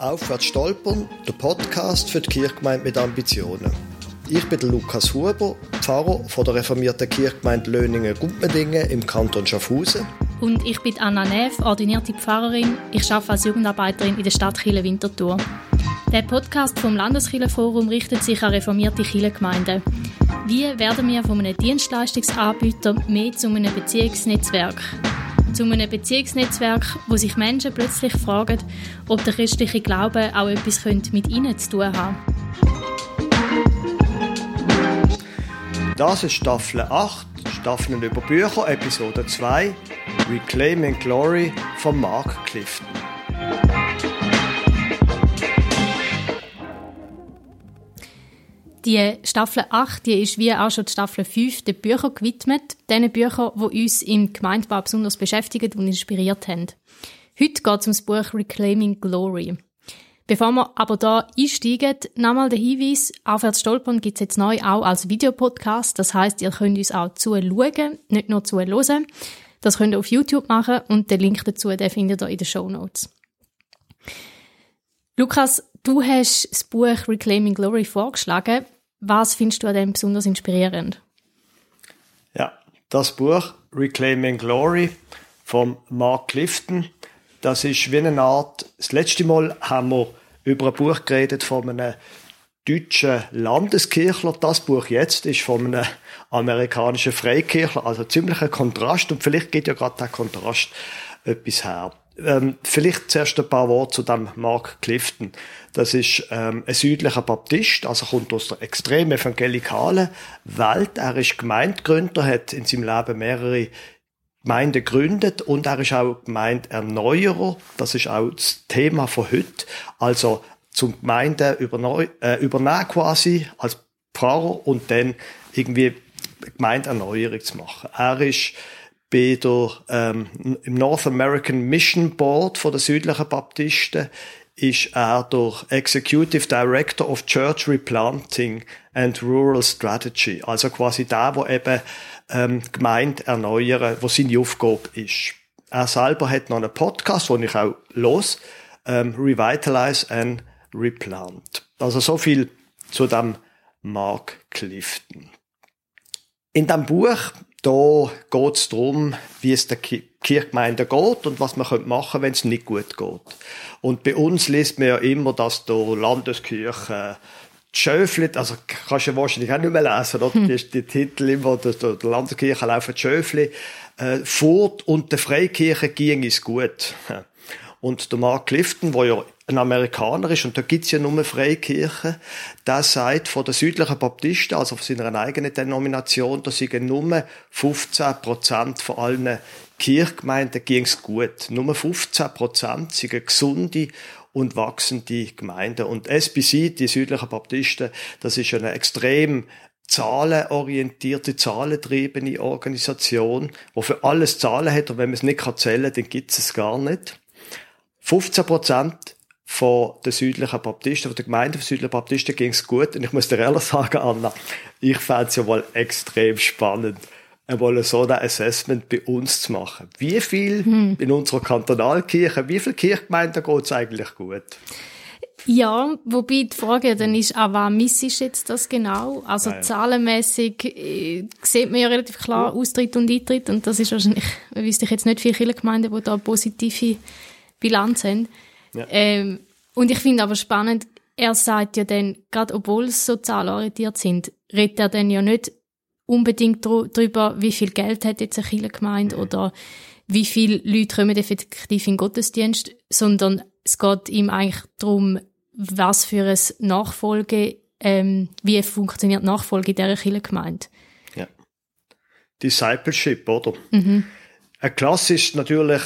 Aufwärts stolpern, der Podcast für die Kirchgemeinde mit Ambitionen. Ich bin der Lukas Huber, Pfarrer von der reformierten Kirchgemeinde Löningen-Gumpendingen im Kanton Schaffhausen. Und ich bin Anna Neff, ordinierte Pfarrerin. Ich arbeite als Jugendarbeiterin in der Stadt Chile-Winterthur. Der Podcast vom Landeskirchenforum richtet sich an reformierte Kirchengemeinden. Wie werden wir von einem Dienstleistungsanbieter mehr zu einem Beziehungsnetzwerk? Zu einem Beziehungsnetzwerk, wo sich Menschen plötzlich fragen, ob der christliche Glaube auch etwas mit ihnen zu tun haben. Das ist Staffel 8, Staffeln über Bücher, Episode 2, Reclaiming Glory von Mark Clifton. Die Staffel 8 die ist wie auch schon die Staffel 5 den Büchern gewidmet. Den Büchern, die uns im Gemeindebau besonders beschäftigen und inspiriert haben. Heute geht es um das Buch Reclaiming Glory. Bevor wir aber da einsteigen, nochmal der Hinweis, Aufwärts stolpern gibt es jetzt neu auch als Videopodcast. Das heisst, ihr könnt uns auch zuschauen, nicht nur zuhören. Das könnt ihr auf YouTube machen und den Link dazu den findet ihr in den Shownotes. Lukas, du hast das Buch Reclaiming Glory vorgeschlagen. Was findest du an dem besonders inspirierend? Ja, das Buch Reclaiming Glory von Mark Clifton, das ist wie eine Art, das letzte Mal haben wir über ein Buch geredet von einem deutschen Landeskirchler. Das Buch jetzt ist von einem amerikanischen Freikirchler, also ziemlich ein Kontrast und vielleicht geht ja gerade der Kontrast etwas her. Vielleicht zuerst ein paar Worte zu dem Mark Clifton. Das ist ein südlicher Baptist, also kommt aus der extrem evangelikalen Welt. Er ist Gemeindegründer, hat in seinem Leben mehrere Gemeinden gegründet und er ist auch Gemeindeerneuerer. Das ist auch das Thema von heute. Also zum Gemeinden übernehmen quasi als Pfarrer und dann irgendwie Gemeindeerneuerung zu machen. Er ist bei der, im North American Mission Board von der südlichen Baptisten ist er der Executive Director of Church Replanting and Rural Strategy. Also quasi der eben Gemeinde erneuern, wo seine Aufgabe ist. Er selber hat noch einen Podcast, den ich auch los, Revitalize and Replant. Also so viel zu dem Mark Clifton. In dem Buch da geht es darum, wie es der Kirchgemeinde geht und was man machen könnte, wenn es nicht gut geht. Und bei uns liest man ja immer, dass der Landeskirche Schöfli, also kannst du ja wahrscheinlich auch nicht mehr lesen, oder? Die Titel immer, der Landeskirche laufen Schöfli fort und der Freikirche ging es gut. Und der Mark Clifton, der ja ein Amerikaner ist, und da gibt's ja nur Freikirchen, der sagt von der südlichen Baptisten, also von seiner eigenen Denomination, da sind nur 15% von allen Kirchgemeinden ging's gut. Nur 15% sind gesunde und wachsende Gemeinden. Und SBC, die südlichen Baptisten, das ist eine extrem zahlenorientierte, zahlentriebene Organisation, die für alles Zahlen hat, und wenn man es nicht zählen kann, dann gibt's es gar nicht. 15% von den südlichen Baptisten, von der Gemeinde der südlichen Baptisten ging es gut. Und ich muss dir ehrlich sagen, Anna, ich fände es ja wohl extrem spannend, einmal so ein Assessment bei uns zu machen. Wie viel in unserer Kantonalkirche, wie viele Kirchgemeinden geht es eigentlich gut? Ja, wobei die Frage dann ist, an was missest jetzt das genau? Also zahlenmässig sieht man ja relativ klar Austritt und Eintritt, und das ist wahrscheinlich, wüsste ich jetzt nicht viele Kirchengemeinden, die da positive Bilanz haben. Ja. Und ich finde aber spannend, er sagt ja dann, gerade obwohl es so zahlenorientiert sind, redet er dann ja nicht unbedingt darüber, wie viel Geld hat jetzt eine Kirchengemeinde oder wie viele Leute kommen effektiv in den Gottesdienst, sondern es geht ihm eigentlich darum, was für ein Nachfolge, wie funktioniert Nachfolge in dieser Kirchengemeinde. Ja. Discipleship, oder? Mhm. Ein klassischer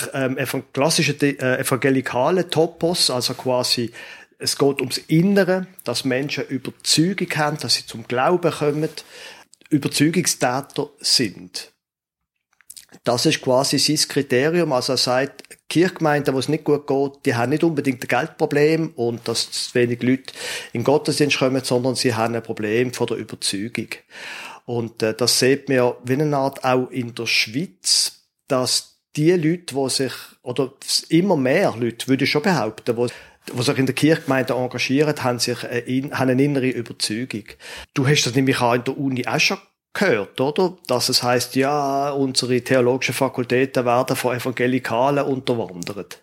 evangelikale Topos, also quasi, es geht ums Innere, dass Menschen Überzeugung haben, dass sie zum Glauben kommen, Überzeugungstäter sind. Das ist quasi sein Kriterium. Also er sagt, Kirchgemeinden, wo es nicht gut geht, die haben nicht unbedingt ein Geldproblem und dass zu wenig Leute in den Gottesdienst kommen, sondern sie haben ein Problem von der Überzeugung. Und das sieht man ja wie eine Art auch in der Schweiz, dass die Leute, die sich, oder immer mehr Leute, würde ich schon behaupten, die die sich in der Kirchgemeinde engagieren, haben eine innere Überzeugung. Du hast das nämlich auch in der Uni auch schon gehört, oder? Dass es heisst, ja, unsere theologischen Fakultäten werden von Evangelikalen unterwandert.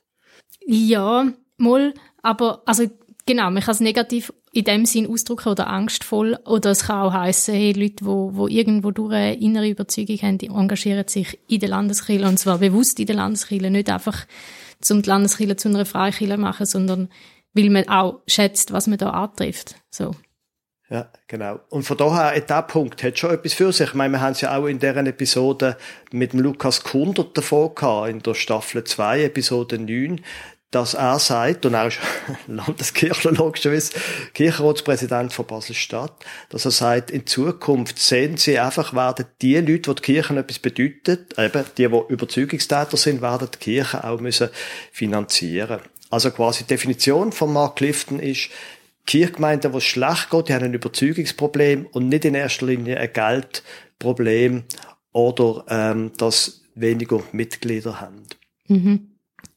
Ja, mal, aber, also, genau, man kann es negativ in dem Sinn ausdrücken oder angstvoll, oder es kann auch heissen, hey, Leute, die irgendwo durch eine innere Überzeugung haben, die engagieren sich in der Landeskirche, und zwar bewusst in der Landeskirche, nicht einfach, um die Landeskirche zu einer Freikirche machen, sondern weil man auch schätzt, was man da antrifft, so. Ja, genau. Und von daher, der Punkt hat schon etwas für sich. Ich meine, wir haben es ja auch in deren Episode mit dem Lukas Kundert davon gehabt, in der Staffel 2, Episode 9, dass er sagt, und er ist Landeskirchler logischerweise, Kirchenratspräsident von Basel-Stadt, dass er sagt, in Zukunft sehen sie einfach, werden die Leute, die Kirchen etwas bedeuten, eben die Überzeugungstäter sind, werden die Kirchen auch müssen finanzieren. Also quasi die Definition von Mark Clifton ist, Kirchgemeinden, wo es schlecht geht, die haben ein Überzeugungsproblem und nicht in erster Linie ein Geldproblem oder dass weniger Mitglieder haben. Mhm.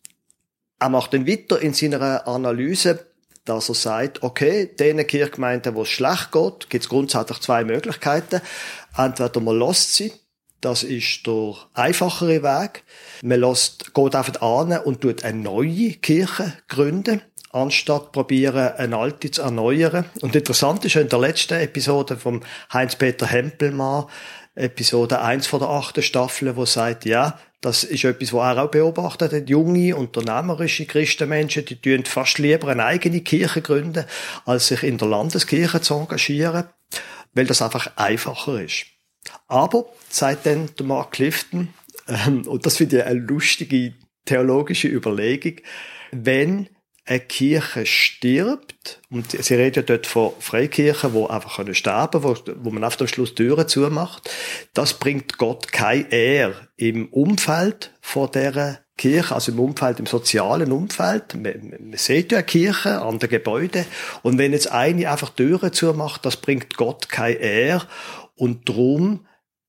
Er macht dann weiter in seiner Analyse, dass er sagt, okay, denen Kirchgemeinden, wo es schlecht geht, gibt es grundsätzlich zwei Möglichkeiten. Entweder man lässt sie, das ist der einfachere Weg. Man geht einfach an und tut eine neue Kirche gründen, anstatt probieren, eine alte zu erneuern. Und interessant ist ja in der letzten Episode vom Heinz-Peter Hempelmann, Episode 1 von der 8. Staffel, wo sagt, ja, das ist etwas, was er auch beobachtet hat. Junge, unternehmerische Christenmenschen, die tun fast lieber eine eigene Kirche gründen, als sich in der Landeskirche zu engagieren, weil das einfach einfacher ist. Aber, sagt dann der Mark Clifton, und das finde ich eine lustige theologische Überlegung, wenn eine Kirche stirbt, und sie reden ja dort von Freikirchen, die einfach sterben können, wo man auf dem Schluss Türen zumacht, das bringt Gott keine Ehre im Umfeld von dieser Kirche, also im Umfeld, im sozialen Umfeld. Man sieht ja eine Kirche an den Gebäuden, und wenn jetzt eine einfach Türen zumacht, das bringt Gott keine Ehre, und darum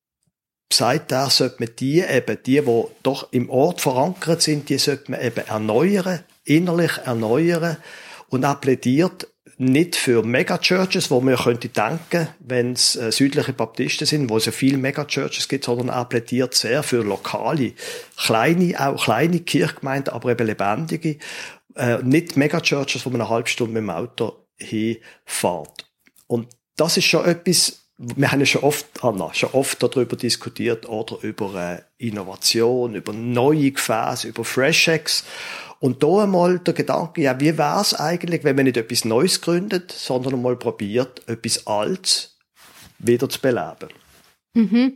sagt er, sollte man die doch im Ort verankert sind, die sollte man eben erneuern, innerlich erneuern, und er plädiert nicht für Megachurches, wo man könnte denken, wenn es südliche Baptisten sind, wo es ja viele Megachurches gibt, sondern er plädiert sehr für lokale, auch kleine Kirchgemeinden, aber eben lebendige, nicht Megachurches, wo man eine halbe Stunde mit dem Auto hinfährt. Und das ist schon etwas, wir haben ja schon oft darüber diskutiert, oder über Innovation, über neue Gefäße, über Fresh-Eggs. Und da einmal der Gedanke, ja, wie wäre es eigentlich, wenn man nicht etwas Neues gründet, sondern einmal probiert, etwas Altes wieder zu beleben? Mhm.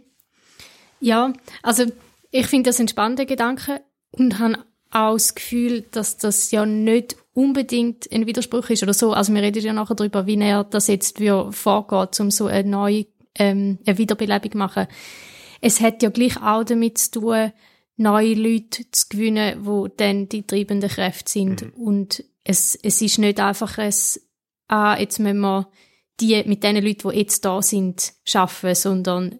Ja, also ich finde das ein spannender Gedanke und habe auch das Gefühl, dass das ja nicht unbedingt ein Widerspruch ist oder so. Also wir reden ja nachher darüber, wie er das jetzt vorgeht, um so eine neue eine Wiederbelebung zu machen. Es hat ja gleich auch damit zu tun, neue Leute zu gewinnen, die dann die treibenden Kräfte sind. Mhm. Und es ist nicht einfach jetzt müssen wir die mit den Leuten, die jetzt da sind, schaffen, sondern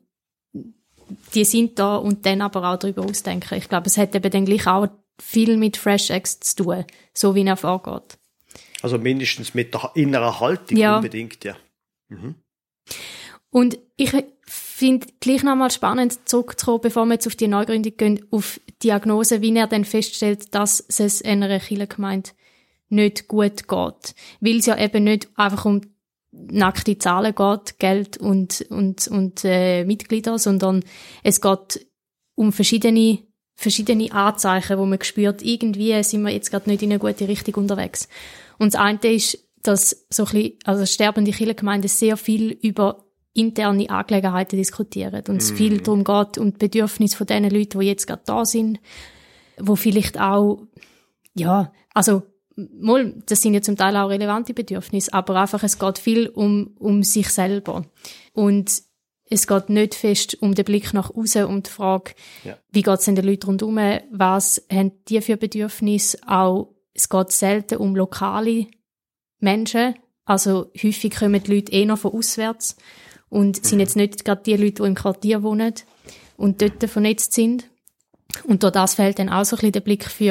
die sind da und dann aber auch darüber ausdenken. Ich glaube, es hat eben dann gleich auch viel mit Fresh Eggs zu tun, so wie er vorgeht. Also mindestens mit der inneren Haltung unbedingt, ja. Mhm. Und ich finde gleich nochmal spannend zurückzukommen, bevor wir jetzt auf die Neugründung gehen, auf die Diagnose, wie er dann feststellt, dass es einer Kirchengemeinde nicht gut geht. Weil es ja eben nicht einfach um nackte Zahlen geht, Geld und Mitglieder, sondern es geht um verschiedene Anzeichen, wo man spürt, irgendwie sind wir jetzt gerade nicht in eine gute Richtung unterwegs. Und das eine ist, dass so ein bisschen, also sterbende Kirchengemeinden sehr viel über interne Angelegenheiten diskutieren und es viel darum geht, um die Bedürfnisse von den Leuten, die jetzt gerade da sind, wo vielleicht auch, ja, also das sind ja zum Teil auch relevante Bedürfnisse, aber einfach, es geht viel um sich selber. Und es geht nicht fest um den Blick nach außen, um die Frage, wie geht es den Leuten rundherum, was haben die für Bedürfnisse, auch, es geht selten um lokale Menschen, also häufig kommen die Leute noch von auswärts und sind jetzt nicht gerade die Leute, die im Quartier wohnen und dort vernetzt sind. Und durch das fehlt dann auch so ein bisschen der Blick für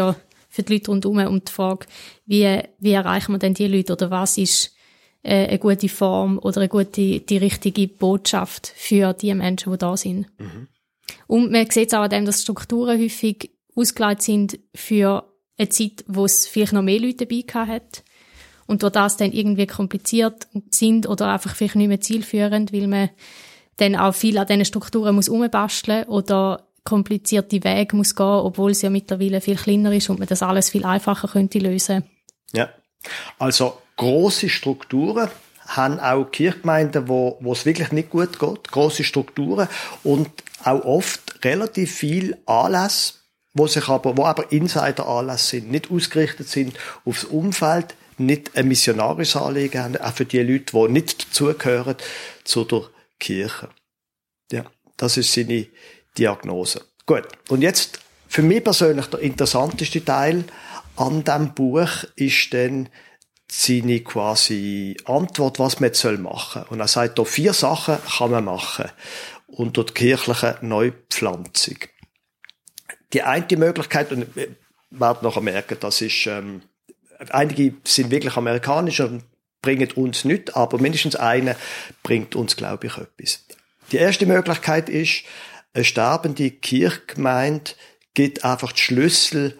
für die Leute rundherum und die Frage, wie erreichen wir denn die Leute oder was ist eine gute Form oder die richtige Botschaft für die Menschen, die da sind. Mhm. Und man sieht es auch an dem, dass Strukturen häufig ausgelegt sind für eine Zeit, wo es vielleicht noch mehr Leute dabei hat und durch das dann irgendwie kompliziert sind oder einfach vielleicht nicht mehr zielführend, weil man dann auch viel an diesen Strukturen muss rumbasteln oder komplizierte Wege muss gehen, obwohl es ja mittlerweile viel kleiner ist und man das alles viel einfacher könnte lösen. Ja, also grosse Strukturen haben auch Kirchgemeinden, wo es wirklich nicht gut geht, grosse Strukturen und auch oft relativ viel Anlässe, wo aber Insider-Anlässe sind, nicht ausgerichtet sind aufs Umfeld, nicht ein missionarisches Anliegen haben, auch für die Leute, die nicht dazugehören zu der Kirche. Ja, das ist seine Diagnose. Gut, und jetzt für mich persönlich der interessanteste Teil an diesem Buch ist dann seine quasi Antwort, was man jetzt machen soll. Und er sagt, da 4 Sachen kann man machen unter der kirchlichen Neupflanzung. Die eine Möglichkeit, und wir werden nachher merken, das ist, einige sind wirklich amerikanisch und bringen uns nichts, aber mindestens eine bringt uns, glaube ich, etwas. Die erste Möglichkeit ist, eine sterbende Kirchgemeinde gibt einfach die Schlüssel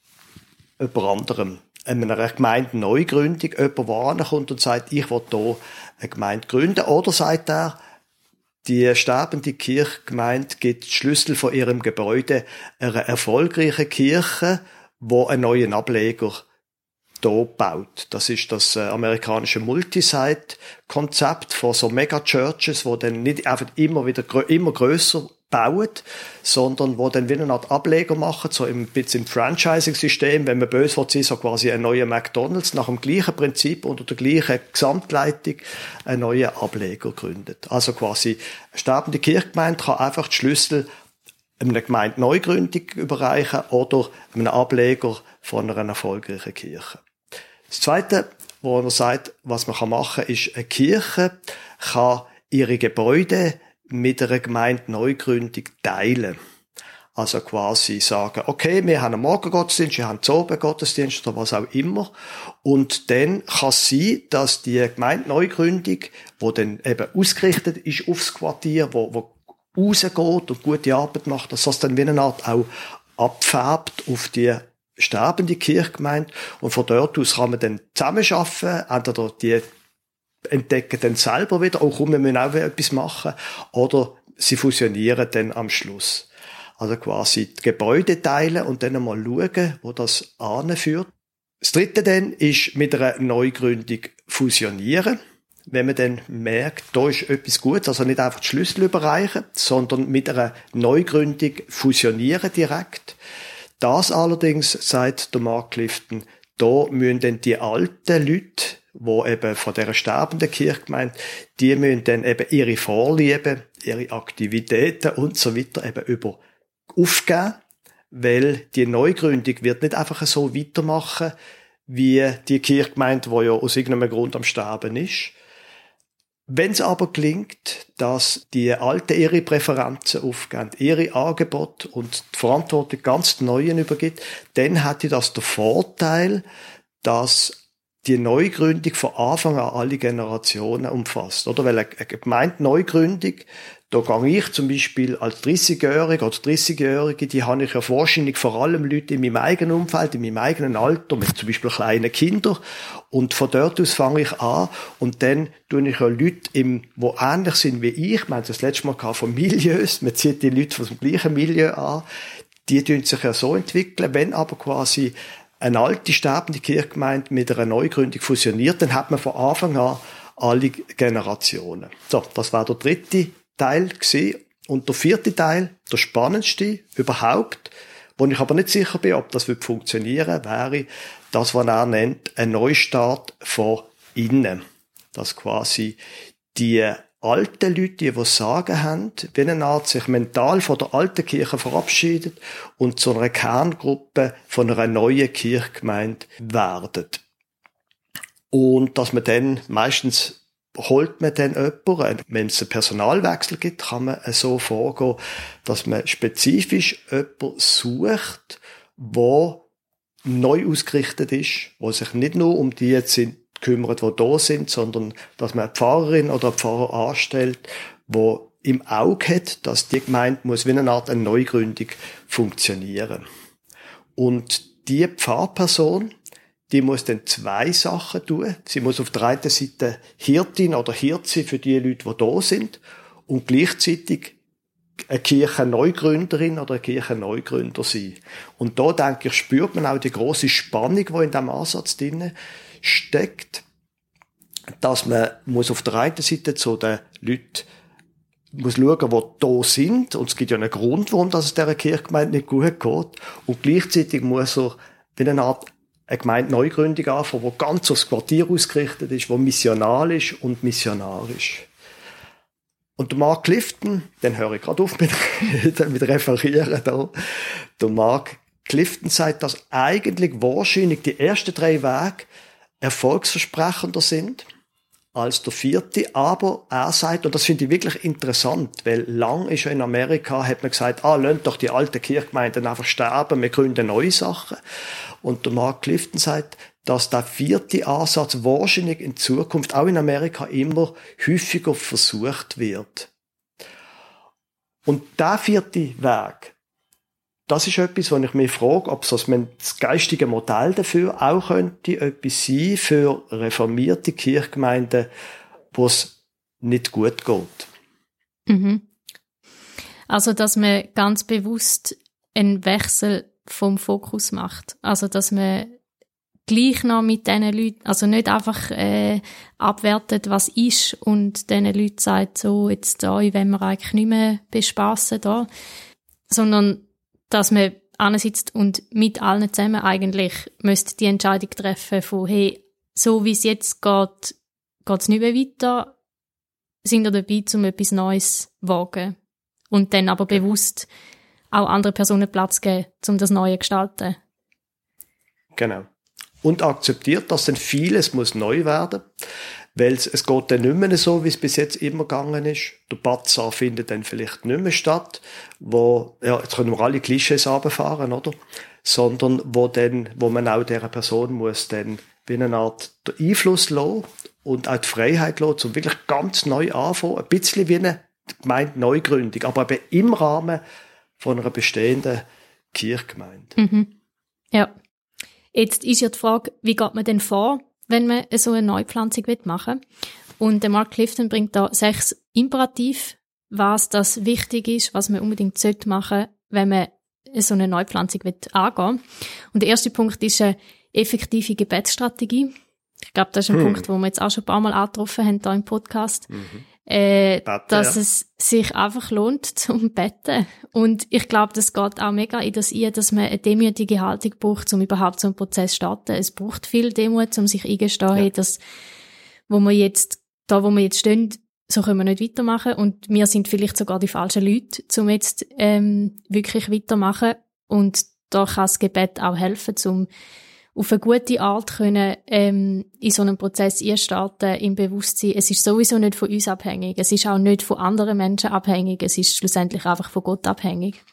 jemand anderem. Einer Gemeindeneugründung, jemand, der ankommt und sagt, ich will hier eine Gemeinde gründen. Oder sagt er, die sterbende Kirchgemeinde gibt die Schlüssel von ihrem Gebäude einer erfolgreichen Kirche, die einen neuen Ableger hier baut. Das ist das amerikanische Multisite-Konzept von so Mega-Churches, die dann nicht einfach immer grösser bauen, sondern wo dann wieder eine Art Ableger machen, so ein bisschen im Franchising-System, wenn man böse will, so quasi ein neuer McDonald's nach dem gleichen Prinzip unter der gleichen Gesamtleitung einen neuen Ableger gründet. Also quasi eine sterbende Kirchgemeinde kann einfach die Schlüssel einer Gemeindeneugründung überreichen oder einem Ableger von einer erfolgreichen Kirche. Das Zweite, wo er sagt, was man machen kann, ist, eine Kirche kann ihre Gebäude mit einer Gemeindeneugründung teilen. Also quasi sagen, okay, wir haben einen Morgengottesdienst, wir haben einen Abendgottesdienst oder was auch immer. Und dann kann es sein, dass die Gemeindeneugründung, die dann eben ausgerichtet ist aufs Quartier, wo rausgeht und gute Arbeit macht, dass das dann wie eine Art auch abfärbt auf die sterbende Kirchgemeinde. Und von dort aus kann man dann zusammenarbeiten, entweder die entdecken dann selber wieder, oh komm, wir müssen auch etwas machen, oder sie fusionieren dann am Schluss. Also quasi die Gebäude teilen und dann einmal schauen, wo das anführt. Das Dritte dann ist mit einer Neugründung fusionieren. Wenn man dann merkt, da ist etwas gut, also nicht einfach die Schlüssel überreichen, sondern mit einer Neugründung fusionieren direkt. Das allerdings, sagt der Mark Clifton, da müssen dann die alten Leute, die eben von dieser sterbenden Kirchgemeinde, die müssen dann eben ihre Vorlieben, ihre Aktivitäten und so weiter eben aufgeben, weil die Neugründung wird nicht einfach so weitermachen, wie die Kirchgemeinde, die ja aus irgendeinem Grund am Sterben ist. Wenn es aber gelingt, dass die Alten ihre Präferenzen aufgeben, ihre Angebote und die Verantwortung ganz Neuen übergibt, dann hätte das den Vorteil, dass die Neugründung von Anfang an alle Generationen umfasst. Oder? Weil eine Gemeindeneugründung, da gehe ich zum Beispiel als 30-Jährige oder 30-Jährige, die habe ich ja wahrscheinlich vor allem Leute in meinem eigenen Umfeld, in meinem eigenen Alter, mit zum Beispiel kleinen Kindern. Und von dort aus fange ich an und dann tue ich ja Leute, die ähnlich sind wie ich. Wir haben das letzte Mal von Milieus, man zieht die Leute von dem gleichen Milieu an. Die tun sich ja so entwickeln, wenn aber quasi eine alte, sterbende Kirchgemeinde mit einer Neugründung fusioniert, dann hat man von Anfang an alle Generationen. So, das war der dritte Teil gewesen. Und der vierte Teil, der spannendste überhaupt, wo ich aber nicht sicher bin, ob das funktionieren würde, wäre das, was er nennt, ein Neustart von innen. Dass quasi die alten Leute, die Sagen haben, wie eine Art sich mental von der alten Kirche verabschiedet und zu einer Kerngruppe von einer neuen Kirchgemeinde werden. Und dass man dann meistens holt man dann jemanden, wenn es einen Personalwechsel gibt, kann man so vorgehen, dass man spezifisch jemanden sucht, wo neu ausgerichtet ist, wo sich nicht nur um die jetzt kümmert, die da sind, sondern dass man eine Pfarrerin oder einen Pfarrer anstellt, wo im Auge hat, dass die Gemeinde muss wie eine Art eine Neugründung funktionieren. Und die Pfarrperson, die muss dann 2 Sachen tun. Sie muss auf der einen Seite Hirtin oder Hirt sein für die Leute, die da sind, und gleichzeitig eine Kirchenneugründerin oder ein Kirchenneugründer sein. Und da, denke ich, spürt man auch die grosse Spannung, die in diesem Ansatz drin steckt, dass man muss auf der einen Seite zu den Leuten muss schauen, die da sind, und es gibt ja einen Grund, warum es dieser Kirchgemeinde nicht gut geht, und gleichzeitig muss er wie eine Art eine Gemeinde-Neugründung anfangen, die ganz aufs Quartier ausgerichtet ist, die missionalisch und missionarisch. Und der Mark Clifton, den höre ich gerade auf mit Referieren da. Der Mark Clifton sagt, dass eigentlich wahrscheinlich die ersten 3 Wege erfolgsversprechender sind als der 4. Aber er sagt, und das finde ich wirklich interessant, weil lang ist ja in Amerika, hat man gesagt, lasst doch die alten Kirchgemeinden einfach sterben, wir gründen neue Sachen. Und der Mark Clifton sagt, dass der 4. Ansatz wahrscheinlich in Zukunft auch in Amerika immer häufiger versucht wird. Und der 4. Weg, das ist etwas, wo ich mich frage, ob das geistige Modell dafür auch könnte etwas sein für reformierte Kirchgemeinden, wo es nicht gut geht. Mhm. Also, dass man ganz bewusst einen Wechsel vom Fokus macht. Also, dass man gleich noch mit diesen Leuten, also nicht einfach abwertet, was ist, und diesen Leuten sagt, so, jetzt euch wollen wir eigentlich nicht mehr bespassen da, sondern dass man ansitzt und mit allen zusammen eigentlich müsste die Entscheidung treffen von, hey, so wie es jetzt geht, geht es nicht mehr weiter, sind wir dabei, um etwas Neues zu wagen. Und dann aber bewusst auch andere Personen Platz geben, um das Neue zu gestalten. Genau. Und akzeptiert, dass dann vieles muss neu werden, weil es geht dann nicht mehr so, wie es bis jetzt immer gegangen ist. Der Bazar findet dann vielleicht nicht mehr statt, jetzt können wir alle Klischees runterfahren, oder? Sondern wo man auch dieser Person muss dann wie eine Art den Einfluss lassen und auch die Freiheit lassen, um wirklich ganz neu anfangen. Ein bisschen wie eine Gemeinde-Neugründung, aber eben im Rahmen von einer bestehenden Kirchgemeinde. Mhm. Ja. Jetzt ist ja die Frage, wie geht man denn vor, wenn man so eine Neupflanzung machen will? Und der Mark Clifton bringt da 6 Imperative, was das wichtig ist, was man unbedingt machen sollte, wenn man so eine Neupflanzung angehen will. Und der erste Punkt ist eine effektive Gebetsstrategie. Ich glaube, das ist ein Punkt, wo wir jetzt auch schon ein paar Mal angetroffen haben hier im Podcast. Dass es sich einfach lohnt zum Beten. Und ich glaube, das geht auch mega in das ein, dass man eine demütige Haltung braucht, um überhaupt so einen Prozess zu starten. Es braucht viel Demut, um sich eingestehen, dass wo wir jetzt stehen, so können wir nicht weitermachen. Und wir sind vielleicht sogar die falschen Leute, um jetzt wirklich weitermachen. Und da kann das Gebet auch helfen, um auf eine gute Art können, in so einem Prozess einstarten, im Bewusstsein. Es ist sowieso nicht von uns abhängig. Es ist auch nicht von anderen Menschen abhängig. Es ist schlussendlich einfach von Gott abhängig.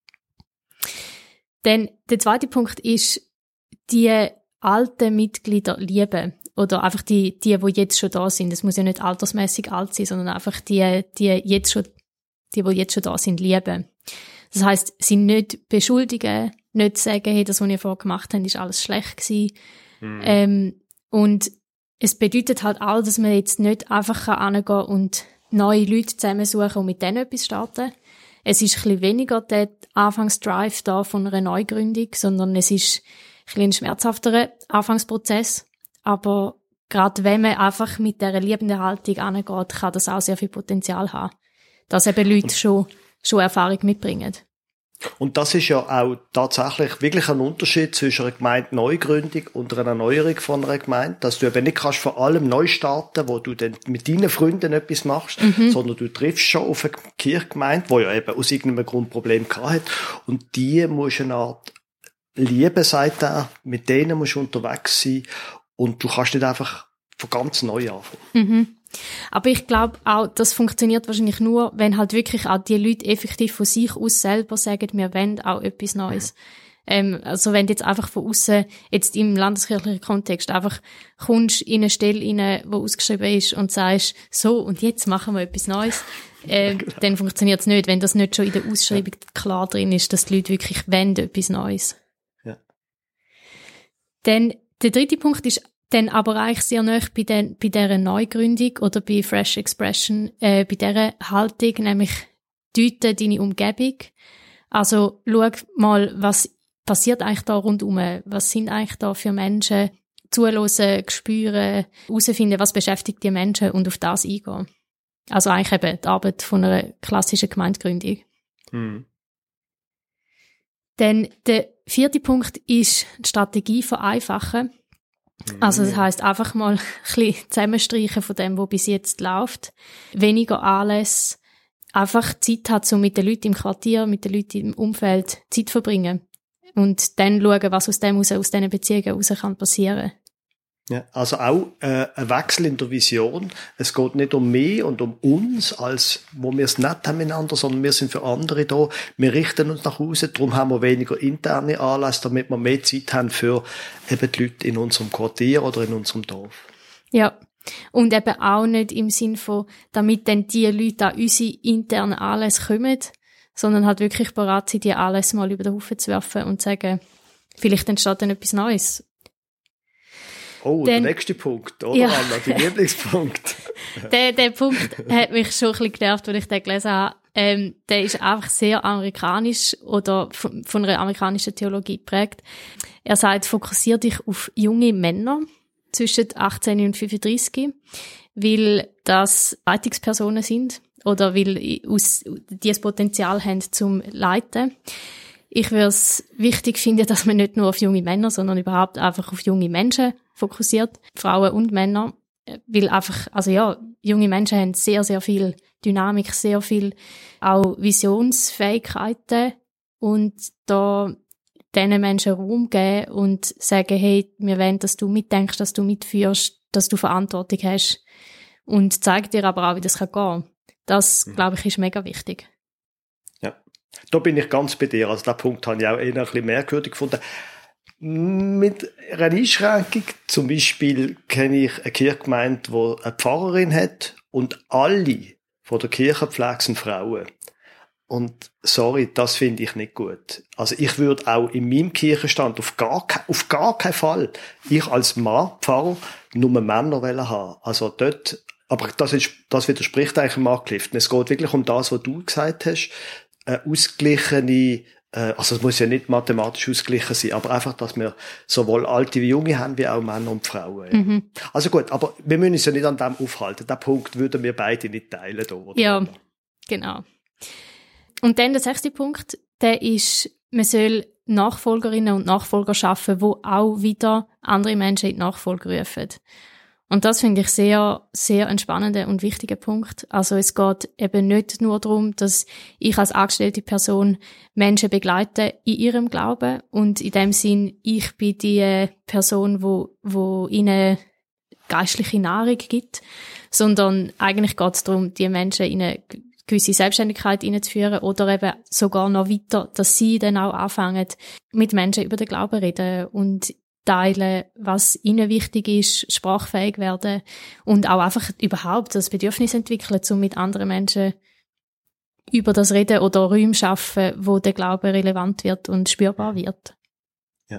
Dann, der zweite Punkt ist, die alten Mitglieder lieben. Oder einfach die jetzt schon da sind. Es muss ja nicht altersmäßig alt sein, sondern einfach die jetzt schon da sind, lieben. Das heisst, sie nicht beschuldigen, nicht sagen, hey, das, was ihr vorher gemacht habt, ist alles schlecht gewesen. Und es bedeutet halt auch, dass man jetzt nicht einfach hingehen kann und neue Leute zusammensuchen und mit denen etwas starten. Es ist ein bisschen weniger der Anfangsdrive da von einer Neugründung, sondern es ist ein bisschen ein schmerzhafterer Anfangsprozess. Aber gerade wenn man einfach mit dieser liebenden Haltung angeht, kann das auch sehr viel Potenzial haben. Dass eben Leute schon Erfahrung mitbringen. Und das ist ja auch tatsächlich wirklich ein Unterschied zwischen einer Gemeinde-Neugründung und einer Erneuerung von einer Gemeinde, dass du eben nicht kannst vor allem neu starten, wo du dann mit deinen Freunden etwas machst, sondern du triffst schon auf eine Kirchgemeinde, die ja eben aus irgendeinem Grund Problem gehabt hat, und die musst eine Art Liebe, sagt er, mit denen musst du unterwegs sein, und du kannst nicht einfach von ganz neu anfangen. Aber ich glaube auch, das funktioniert wahrscheinlich nur, wenn halt wirklich auch die Leute effektiv von sich aus selber sagen, wir wollen auch etwas Neues. Also wenn du jetzt einfach von außen jetzt im landeskirchlichen Kontext einfach kommst in eine Stelle rein, die ausgeschrieben ist und sagst, so, und jetzt machen wir etwas Neues, dann funktioniert es nicht, wenn das nicht schon in der Ausschreibung klar drin ist, dass die Leute wirklich wollen, etwas Neues. Ja. Dann, der dritte Punkt ist dann aber eigentlich sehr nahe bei dieser Neugründung oder bei Fresh Expression, bei dieser Haltung, nämlich deute deine Umgebung. Also schau mal, was passiert eigentlich da rundherum, was sind eigentlich da für Menschen, zuhören, spüren, herausfinden, was beschäftigt die Menschen und auf das eingehen. Also eigentlich eben die Arbeit von einer klassischen Gemeindegründung. Mhm. Dann der vierte Punkt ist die Strategie vereinfachen. Also das heisst einfach mal ein bisschen zusammenstreichen von dem, was bis jetzt läuft. Weniger Anlässe. Einfach Zeit hat, um mit den Leuten im Quartier, mit den Leuten im Umfeld Zeit zu verbringen. Und dann schauen, was aus diesen Beziehungen heraus kann passieren. Ja, also auch ein Wechsel in der Vision. Es geht nicht um mich und um uns, als wo wir es nicht haben miteinander, sondern wir sind für andere da. Wir richten uns nach außen, darum haben wir weniger interne Anlässe, damit wir mehr Zeit haben für eben die Leute in unserem Quartier oder in unserem Dorf. Ja, und eben auch nicht im Sinn von, damit dann die Leute an unsere internen Anlässe kommen, sondern halt wirklich bereit sind, die Anlässe mal über den Haufen zu werfen und zu sagen, vielleicht entsteht dann etwas Neues. Oh, der nächste Punkt, oder, ja. Anna, dein Lieblingspunkt. Der Punkt hat mich schon ein bisschen genervt, als ich den gelesen habe. Der ist einfach sehr amerikanisch oder von einer amerikanischen Theologie geprägt. Er sagt, fokussier dich auf junge Männer zwischen 18 und 35, weil das Leitungspersonen sind oder weil die das Potenzial haben zum Leiten. Ich würde es wichtig finden, dass man nicht nur auf junge Männer, sondern überhaupt einfach auf junge Menschen fokussiert, Frauen und Männer, weil einfach, also ja, junge Menschen haben sehr, sehr viel Dynamik, sehr viel auch Visionsfähigkeiten und da diesen Menschen Raum geben und sagen, hey, wir wollen, dass du mitdenkst, dass du mitführst, dass du Verantwortung hast und zeig dir aber auch, wie das gehen kann. Das, glaube ich, ist mega wichtig. Ja, da bin ich ganz bei dir. Also den Punkt habe ich auch eher ein bisschen merkwürdig gefunden. Mit einer Einschränkung, zum Beispiel kenne ich eine Kirchgemeinde, die eine Pfarrerin hat und alle von der Kirchenpflege sind Frauen. Und sorry, das finde ich nicht gut. Also ich würde auch in meinem Kirchenstand auf gar keinen Fall, ich als Mann, Pfarrer, nur Männer haben. Also dort, aber das widerspricht eigentlich Mark Clifton. Es geht wirklich um das, was du gesagt hast, ausgeglichene, also es muss ja nicht mathematisch ausgeglichen sein, aber einfach, dass wir sowohl Alte wie Junge haben, wie auch Männer und Frauen. Ja. Mhm. Also gut, aber wir müssen uns ja nicht an dem aufhalten. Den Punkt würden wir beide nicht teilen. Da, oder? Ja, genau. Und dann der sechste Punkt, der ist, man soll Nachfolgerinnen und Nachfolger schaffen, die auch wieder andere Menschen in die Nachfolge rufen. Und das finde ich sehr, sehr ein spannender und wichtiger Punkt. Also es geht eben nicht nur darum, dass ich als angestellte Person Menschen begleite in ihrem Glauben und in dem Sinn, ich bin die Person, wo ihnen geistliche Nahrung gibt, sondern eigentlich geht es darum, die Menschen in eine gewisse Selbstständigkeit hineinzuführen oder eben sogar noch weiter, dass sie dann auch anfangen, mit Menschen über den Glauben reden und teilen, was ihnen wichtig ist, sprachfähig werden und auch einfach überhaupt das Bedürfnis entwickeln, um mit anderen Menschen über das reden oder Räume schaffen, wo der Glaube relevant wird und spürbar wird. Ja.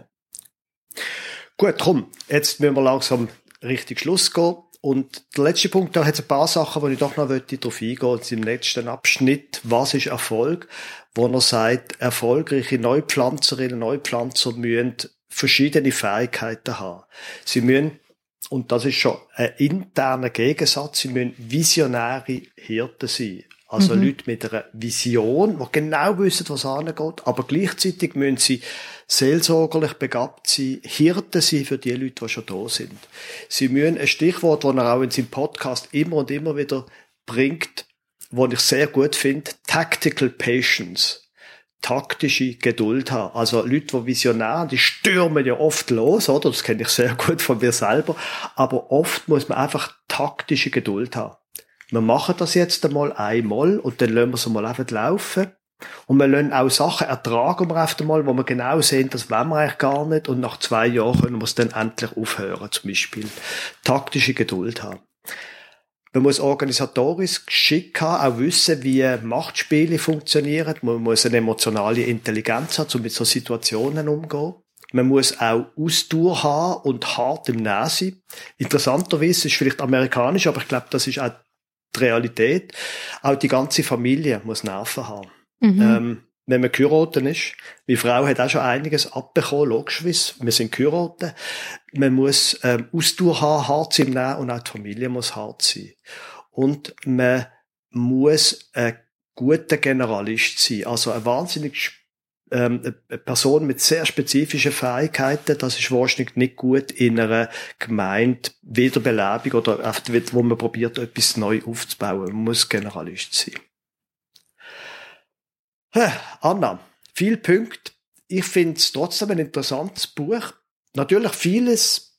Gut, komm, jetzt müssen wir langsam richtig Schluss gehen. Und der letzte Punkt, da hat es ein paar Sachen, wo ich doch noch darauf eingehen möchte, im letzten Abschnitt, was ist Erfolg, wo er sagt, erfolgreiche Neupflanzerinnen, Neupflanzer müssen verschiedene Fähigkeiten haben. Sie müssen, und das ist schon ein interner Gegensatz, sie müssen visionäre Hirten sein. Also Leute mit einer Vision, die genau wissen, was angeht, aber gleichzeitig müssen sie seelsorgerlich begabt sein, Hirten sein für die Leute, die schon da sind. Sie müssen ein Stichwort, das er auch in seinem Podcast immer und immer wieder bringt, das ich sehr gut finde, Tactical Patience. Taktische Geduld haben. Also Leute, die visionär, die stürmen ja oft los, oder? Das kenne ich sehr gut von mir selber. Aber oft muss man einfach taktische Geduld haben. Wir machen das jetzt einmal und dann lassen wir es mal einfach laufen. Und wir lassen auch Sachen ertragen, wo wir genau sehen, das wollen wir eigentlich gar nicht. Und nach 2 Jahren können wir es dann endlich aufhören. Zum Beispiel taktische Geduld haben. Man muss organisatorisch Geschick haben, auch wissen, wie Machtspiele funktionieren. Man muss eine emotionale Intelligenz haben, um mit so Situationen umzugehen. Man muss auch Ausdauer haben und hart im Nähen sein. Interessanterweise ist vielleicht amerikanisch, aber ich glaube, das ist auch die Realität. Auch die ganze Familie muss Nerven haben. Wenn man geheiratet ist, meine Frau hat auch schon einiges abbekommen, logisch, wir sind geheiratet. Man muss Ausdauer haben, hart sein im Nähen und auch die Familie muss hart sein. Und man muss ein guter Generalist sein, also eine Person mit sehr spezifischen Fähigkeiten, das ist wahrscheinlich nicht gut in einer Gemeinde Wiederbelebung oder wo man probiert, etwas neu aufzubauen. Man muss Generalist sein. Anna, viele Punkte. Ich finde es trotzdem ein interessantes Buch. Natürlich vieles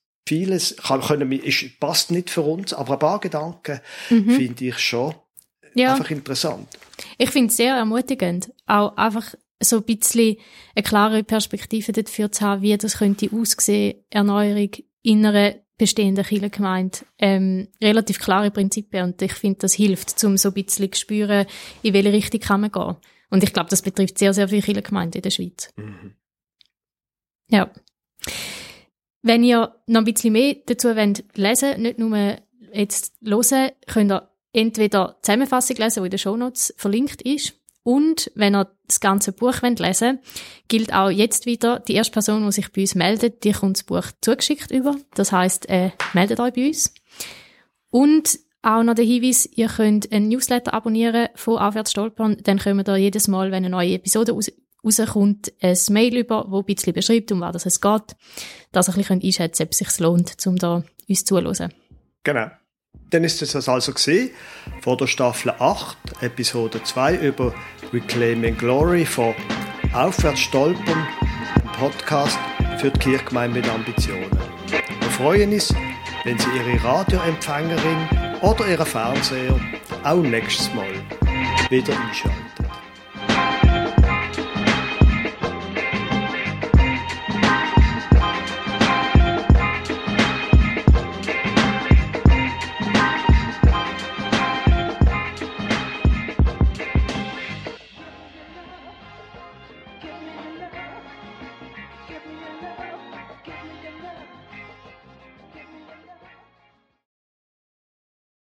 passt nicht für uns, aber ein paar Gedanken finde ich schon einfach interessant. Ich finde es sehr ermutigend, auch einfach so ein bisschen eine klare Perspektive dafür zu haben, wie das könnte aussehen, Erneuerung in einer bestehenden Kirchengemeinde. Relativ klare Prinzipien und ich finde, das hilft, um so ein bisschen zu spüren, in welche Richtung kann man gehen. Und ich glaube, das betrifft sehr, sehr viele Kirchengemeinden in der Schweiz. Ja. Wenn ihr noch ein bisschen mehr dazu wollt lesen, nicht nur jetzt hören, könnt ihr entweder die Zusammenfassung lesen, die in den Shownotes verlinkt ist. Und wenn ihr das ganze Buch lesen wollt, gilt auch jetzt wieder, die erste Person, die sich bei uns meldet, die kommt das Buch zugeschickt über. Das heisst, meldet euch bei uns. Und auch noch der Hinweis, ihr könnt einen Newsletter abonnieren von Aufwärts stolpern, dann kommt ihr jedes Mal, wenn eine neue Episode rauskommt, ein Mail über, wo ein bisschen beschreibt, um was es geht, dass ihr ein bisschen einschätzen könnt, ob es sich lohnt, um da uns zuzuhören. Genau. Dann ist es das also gewesen, vor der Staffel 8, Episode 2 über Reclaiming Glory von Aufwärts stolpern, ein Podcast für die Kirchgemeinde mit Ambitionen. Wir freuen uns, wenn Sie Ihre Radioempfängerin oder Ihren Fernseher auch nächstes Mal wieder einschalten.